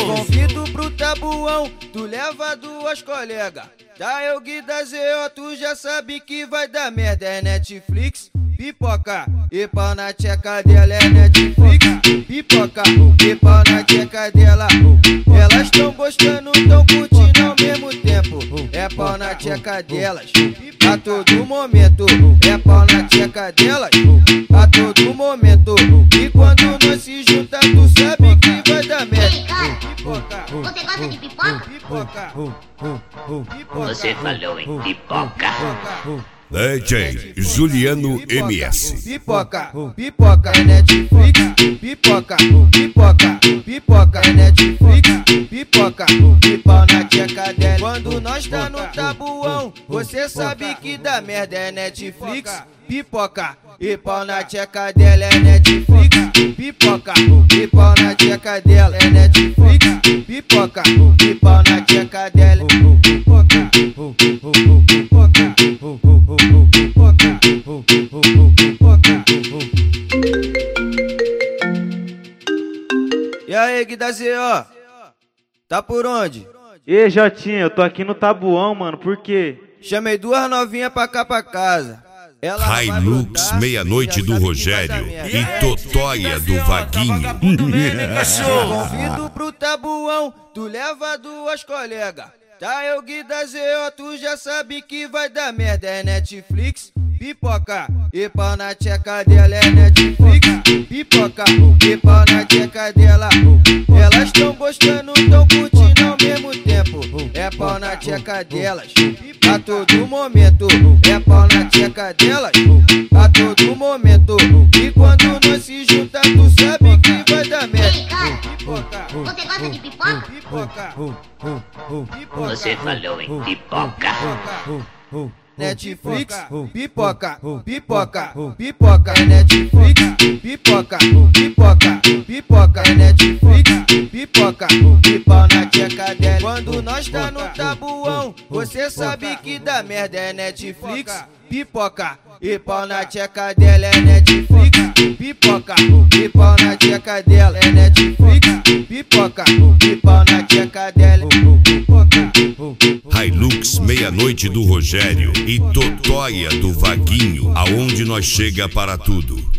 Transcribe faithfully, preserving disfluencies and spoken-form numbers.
Convido pro tabuão, tu leva duas colegas. Da eu Guida Z O, tu já sabe que vai dar merda. É Netflix, pipoca e pau na tcheca dela. É Netflix, pipoca e pau na tcheca dela. Elas tão gostando, tão curtindo ao mesmo tempo. É pau na tcheca delas a todo momento. É pau na tcheca delas a todo momento. E quando nós se juntar, tu sabe que vai dar merda. Ei, cara, você gosta de pipoca? Pipoca. Você falou em pipoca. D J Juliano M S. Pipoca, pipoca, é Netflix, pipoca, pipoca, pipoca, é Netflix, pipoca, e pau na tcheca dela. Quando nós tá no tabuão, você sabe que dá merda. É Netflix, pipoca, e pau na tcheca dela. É Netflix, pipoca, e pau na tcheca dela. É Netflix, pipoca, e pau na tcheca dela. Pipoca, pipoca, E aí, Guida Z O, tá por onde? Ei, Jotinha, eu tô aqui no tabuão, mano, por quê? Chamei duas novinhas pra cá pra casa. Ela Hilux Meia-Noite do Rogério e Totóia do Vaguinho. Convido pro tabuão, tu leva duas colegas. Tá eu Guida Z O, tu já sabe que vai dar merda. É Netflix, pipoca e pau na tcheca dela. É Netflix, pipoca e pau na tcheca dela. Elas tão gostando, tão curtindo ao mesmo tempo. É pau na tcheca delas a todo momento. É pau na tcheca delas a todo momento. E quando nós se juntar, tu sabe que vai dar merda. Ei, cara, você gosta de pipoca? Pipoca. Você falou em pipoca. Netflix, pipoca, pipoca, pipoca, é Netflix, pipoca, pipoca, pipoca, é Netflix, pipoca, e pau na tcheca dela. Quando nós tá no tabuão, você sabe que dá merda. É Netflix, pipoca, e pau na tcheca dela. É Netflix, pipoca, e pau na tcheca dela. É Netflix, pipoca, e pau na tcheca dela. Hilux Meia-Noite do Rogério e Totóia do Vaguinho, aonde nós chega para tudo.